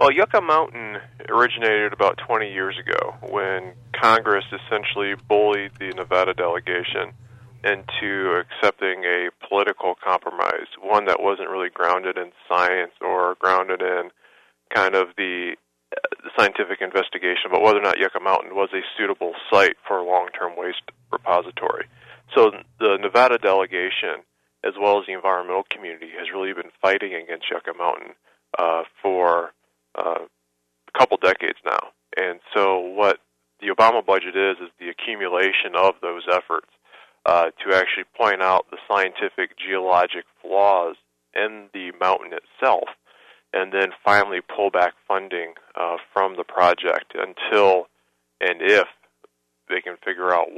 Well, Yucca Mountain originated about 20 years ago when Congress essentially bullied the Nevada delegation into accepting a political compromise, one that wasn't really grounded in science or grounded in kind of the scientific investigation about whether or not Yucca Mountain was a suitable site for a long-term waste repository. So the Nevada delegation, as well as the environmental community, has really been fighting against Yucca Mountain for a couple decades now. And so what the Obama budget is the accumulation of those efforts to actually point out the scientific geologic flaws in the mountain itself, and then finally pull back funding from the project until and if they can figure out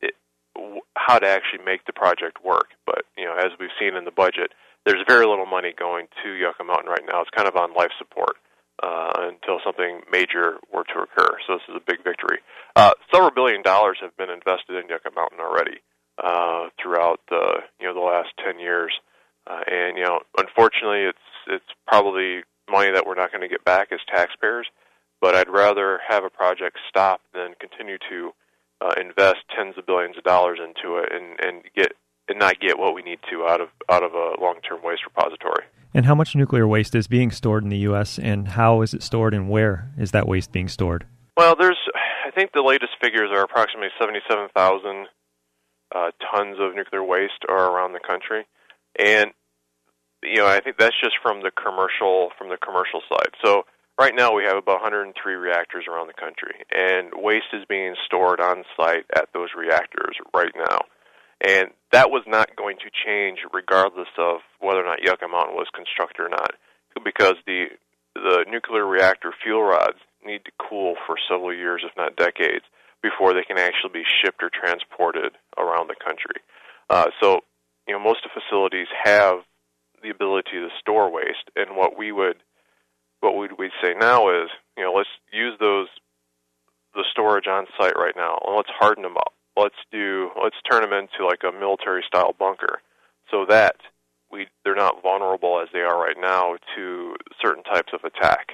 how to actually make the project work. But, as we've seen in the budget, there's very little money going to Yucca Mountain right now. It's kind of on life support until something major were to occur. So this is a big victory. Several $1 billion have been invested in Yucca Mountain already throughout the last 10 years. And unfortunately, it's probably money that we're not going to get back as taxpayers. But I'd rather have a project stop than continue to invest tens of billions of dollars into it and not get what we need to out of a long-term waste repository. And how much nuclear waste is being stored in the U.S., and how is it stored, and where is that waste being stored? Well, I think the latest figures are approximately 77,000 tons of nuclear waste are around the country, and I think that's just from the commercial side. So right now we have about 103 reactors around the country, and waste is being stored on site at those reactors right now. And that was not going to change regardless of whether or not Yucca Mountain was constructed or not, because the nuclear reactor fuel rods need to cool for several years, if not decades, before they can actually be shipped or transported around the country. So most of the facilities have the ability to store waste, and what we'd say now is, let's use the storage on site right now, and let's harden them up. Let's turn them into like a military-style bunker, so that they're not vulnerable as they are right now to certain types of attack,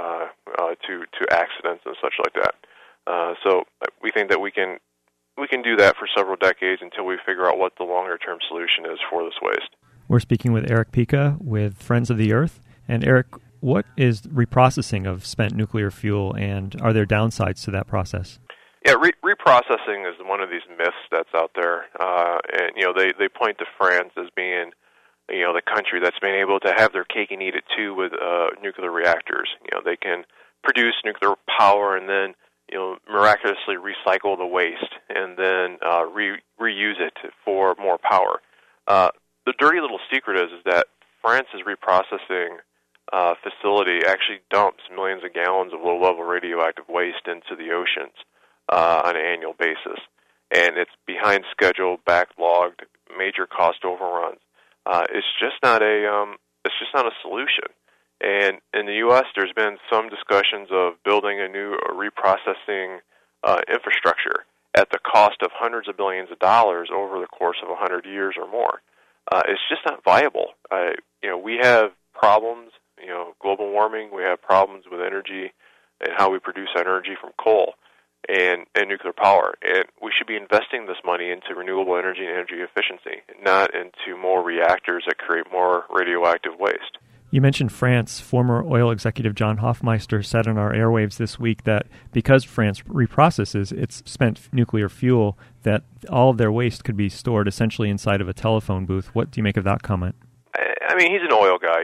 to accidents and such like that. So we think that we can do that for several decades until we figure out what the longer-term solution is for this waste. We're speaking with Eric Pica with Friends of the Earth. And Eric, what is reprocessing of spent nuclear fuel, and are there downsides to that process? Yeah, reprocessing is one of these myths that's out there, and they point to France as being, the country that's been able to have their cake and eat it too with nuclear reactors. They can produce nuclear power and then miraculously recycle the waste and then reuse it for more power. The dirty little secret is that France's reprocessing facility actually dumps millions of gallons of low-level radioactive waste into the oceans on an annual basis, and it's behind schedule, backlogged, major cost overruns. It's just not a solution. And in the U.S., there's been some discussions of building a new reprocessing infrastructure at the cost of hundreds of billions of dollars over the course of 100 years or more. It's just not viable. We have problems, global warming. We have problems with energy and how we produce energy from coal and nuclear power. And we should be investing this money into renewable energy and energy efficiency, not into more reactors that create more radioactive waste. You mentioned France. Former oil executive John Hofmeister said on our airwaves this week that because France reprocesses its spent nuclear fuel, that all of their waste could be stored essentially inside of a telephone booth. What do you make of that comment? I mean, he's an oil guy.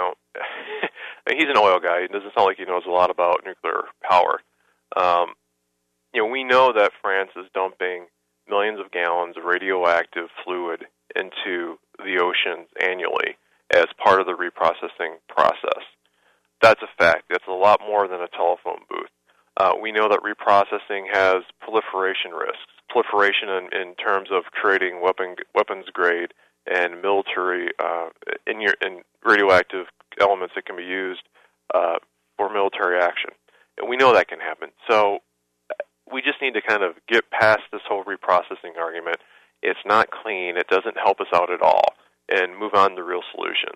He's an oil guy. It doesn't sound like he knows a lot about nuclear power. We know that France is dumping millions of gallons of radioactive fluid into the oceans annually as part of the reprocessing process. That's a fact. That's a lot more than a telephone booth. We know that reprocessing has proliferation risks. Proliferation in terms of creating weapons grade and military and radioactive elements that can be used for military action. And we know that can happen. So we just need to kind of get past this whole reprocessing argument. It's not clean. It doesn't help us out at all. And move on to real solutions.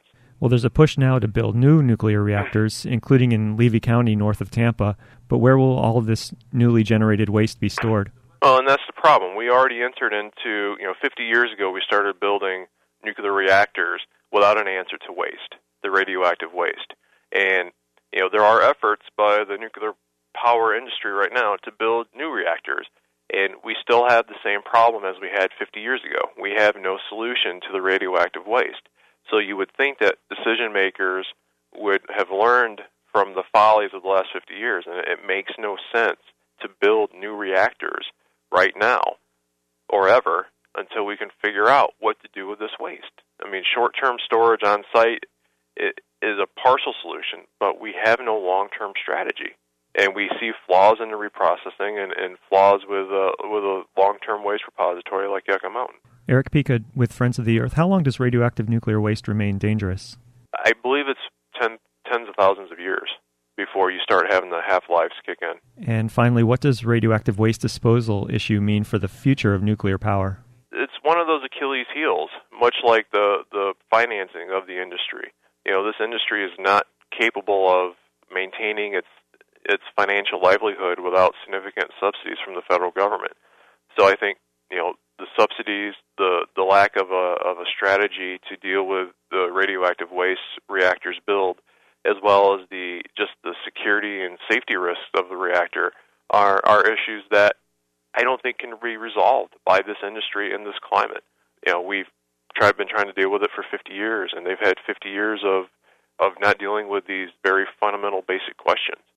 Well, there's a push now to build new nuclear reactors, including in Levy County north of Tampa, but where will all of this newly generated waste be stored? Well, and that's the problem. We already entered into, 50 years ago we started building nuclear reactors without an answer to waste, the radioactive waste. And, there are efforts by the nuclear power industry right now to build new reactors, and we still have the same problem as we had 50 years ago. We have no solution to the radioactive waste. So you would think that decision makers would have learned from the follies of the last 50 years, and it makes no sense to build new reactors right now or ever until we can figure out what to do with this waste. I mean, short-term storage on site is a partial solution, but we have no long-term strategy. And we see flaws in the reprocessing and flaws with a long-term waste repository like Yucca Mountain. Eric Pica with Friends of the Earth. How long does radioactive nuclear waste remain dangerous? I believe it's tens of thousands of years before you start having the half-lives kick in. And finally, what does radioactive waste disposal issue mean for the future of nuclear power? It's one of those Achilles heels, much like the financing of the industry. This industry is not capable of maintaining its financial livelihood without significant subsidies from the federal government. So I think, the subsidies, the lack of a strategy to deal with the radioactive waste reactors build, as well as the security and safety risks of the reactor are issues that I don't think can be resolved by this industry in this climate. We've been trying to deal with it for 50 years, and they've had 50 years of not dealing with these very fundamental basic questions.